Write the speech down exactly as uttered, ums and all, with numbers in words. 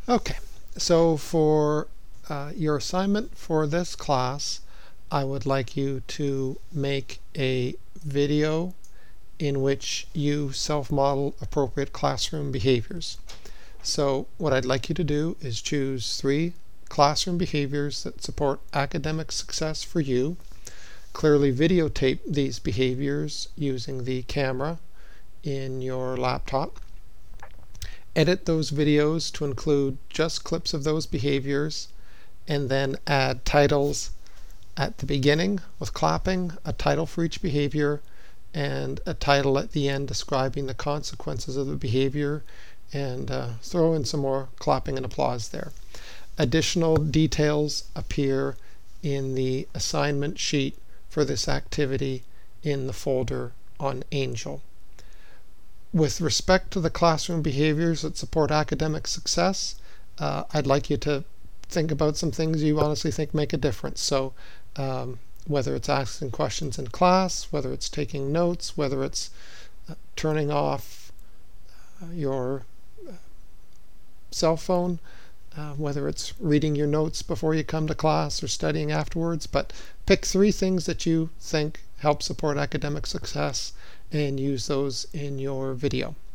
Okay, so for uh, your assignment for this class, I would like you to make a video in which you self-model appropriate classroom behaviors. So what I'd like you to do is choose three classroom behaviors that support academic success for you. Clearly videotape these behaviors using the camera in your laptop. Edit those videos to include just clips of those behaviors, and then add titles at the beginning with clapping, a title for each behavior, and a title at the end describing the consequences of the behavior, and uh, throw in some more clapping and applause there. Additional details appear in the assignment sheet for this activity in the folder on Angel. With respect to the classroom behaviors that support academic success, uh, I'd like you to think about some things you honestly think make a difference. So um, whether it's asking questions in class, whether it's taking notes, whether it's uh, turning off uh, your uh, cell phone, uh, whether it's reading your notes before you come to class or studying afterwards, but pick three things that you think help support academic success and use those in your video.